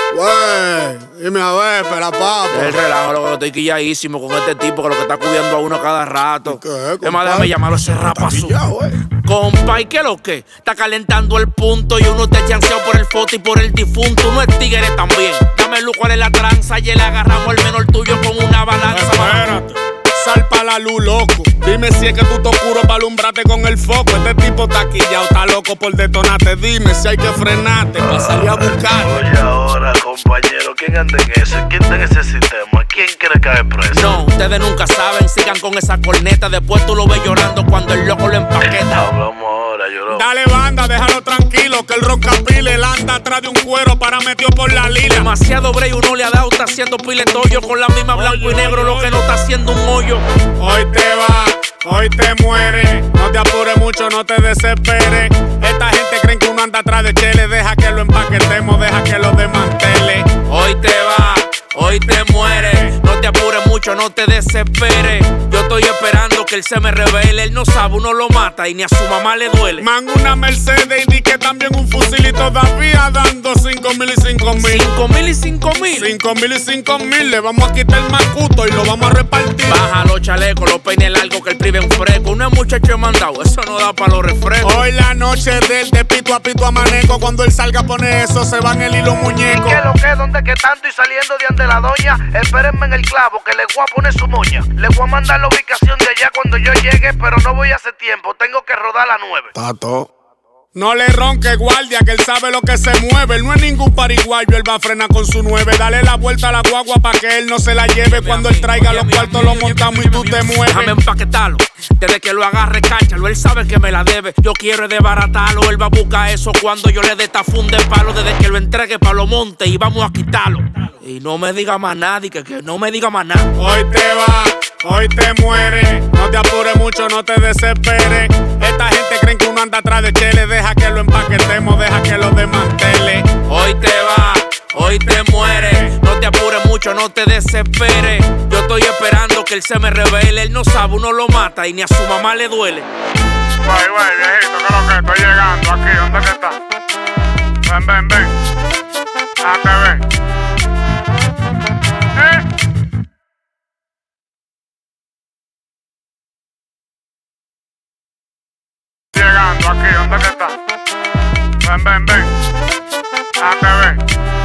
Güey, dime a ver, espera, papá. El relajo, lo que estoy quilladísimo con este tipo que lo que está cubriendo a uno cada rato. ¿Qué, Es más, déjame llamarlo ese rapazo. güey. Compa, ¿y qué lo que? Está calentando el punto y uno te chanceado por el foto y por el difunto. Uno es tigre también. Dame luz, ¿cuál es la tranza? Y le agarramos el menor tuyo con una balanza. Espérate. Sal pa' la luz, loco. Dime si es que tú te oscuro pa' alumbrarte con el foco. Este tipo está quillado, está loco por detonarte. Dime si hay que frenarte pa' salir a buscar. Oye ahora, compañero, ¿quién anda en eso? ¿Quién está en ese sistema? ¿Quién quiere caer preso? No, ustedes nunca saben, sigan con esa corneta. Después tú lo ves llorando cuando el loco lo empaqueta. Hablamos ahora, lloró. Dale banda, déjalo tranquilo, que el roncapile él anda atrás de un cuero para metido por la lila. Demasiado break uno le ha dado, está haciendo piletollo con la misma blanco y negro, lo que no está haciendo un hoyo. Hoy te va, hoy te muere. No te apures mucho, no te desesperes. Esta gente creen que uno anda atrás de chele. Deja que lo empaquetemos, deja que lo desmantele. Hoy te va, hoy te muere. No te apures mucho, no te desesperes. Yo estoy esperando que él se me revele. Él no sabe, uno lo mata y ni a su mamá le duele. Man, una Mercedes y di que también un fusil y todavía dando 5,000 y 5,000. 5,000 y 5,000. 5,000 y 5,000. Le vamos a quitar el macuto y lo vamos a repartir. Baja los chalecos, los peines largos que el prive un fresco. Uno es muchacho mandado, eso no da para los refrescos. Hoy la noche del de pito a maneco. Cuando él salga pone eso, se van el hilo muñeco. ¿Qué lo que? ¿Dónde que tanto? Y saliendo de ante la doña, espérenme en el clavo que le voy a poner su moña. Le voy a mandar la ubicación de allá cuando yo llegue, pero no voy a hacer tiempo, tengo que rodar a las 9. Tato. No le ronque, guardia, que él sabe lo que se mueve. Él no es ningún pariguayo, él va a frenar con su 9. Dale la vuelta a la guagua pa' que él no se la lleve. Cuando él traiga los cuartos lo montamos y tú te mueves. Déjame empaquetarlo, desde que lo agarre, cáchalo. Él sabe que me la debe, yo quiero desbaratarlo. Él va a buscar eso cuando yo le dé tafún de palo. Desde que lo entregue pa' los montes y vamos a quitarlo. Y no me diga más nadie, que no me diga más nada. Hoy te va, hoy te muere. No te apures mucho, no te desesperes. Esta gente creen que uno anda atrás de chele. Deja que lo empaquetemos, deja que lo desmantele. Hoy te va, hoy te muere. No te apures mucho, no te desesperes. Yo estoy esperando que él se me revele. Él no sabe, uno lo mata y ni a su mamá le duele. Güey, viejito, ¿qué es lo que estoy llegando aquí? ¿Dónde que está? Ven. Date ver. Llegando aquí, ¿dónde que está? Ven. Date ver.